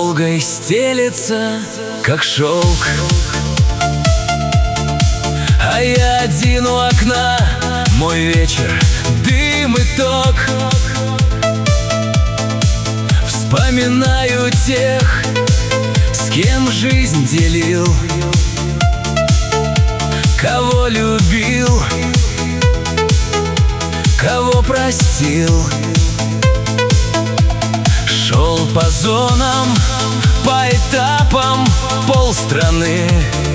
Волгой стелется, как шелк, а я один у окна. Мой вечер — дым и ток. Вспоминаю тех, с кем жизнь делил, кого любил, кого простил. Шел по зонам, по этапам полстраны,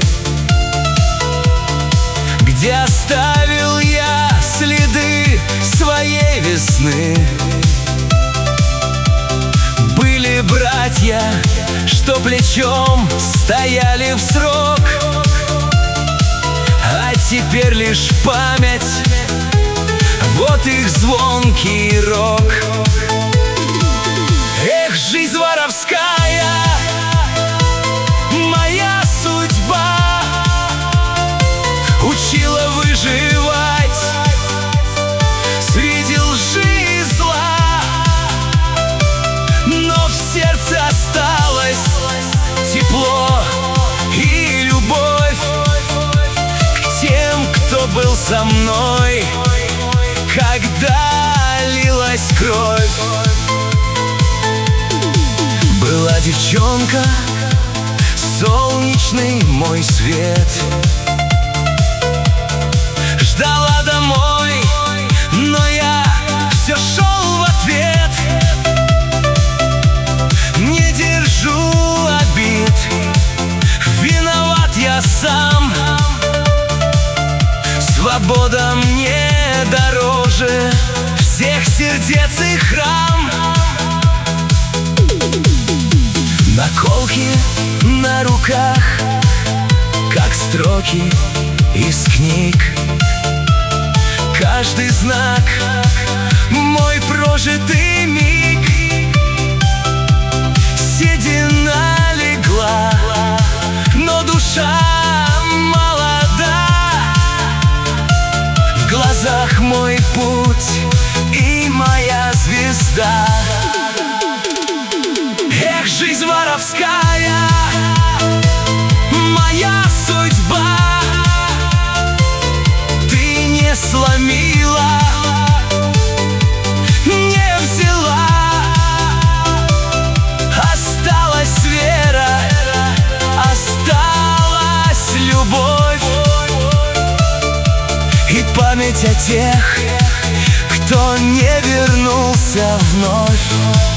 где оставил я следы своей весны. Были братья, что плечом стояли в срок, а теперь лишь память, вот их звонкий рок. Эх, жизнь воровская, моя судьба учила выживать среди лжи и зла, но в сердце осталось тепло и любовь к тем, кто был со мной, когда лилась кровь. Была девчонка, солнечный мой свет, ждала домой, но я все шел в ответ. Не держу обид, виноват я сам. Свобода мне дороже всех сердец и храм. Наколки на руках, как строки из книг. Каждый знак — мой прожитый миг. Седина легла, но душа молода. В глазах мой путь и моя звезда. Эх, жизнь воровская, моя судьба, ты не сломила, не взяла. Осталась вера, осталась любовь и память о тех, кто не вернулся вновь.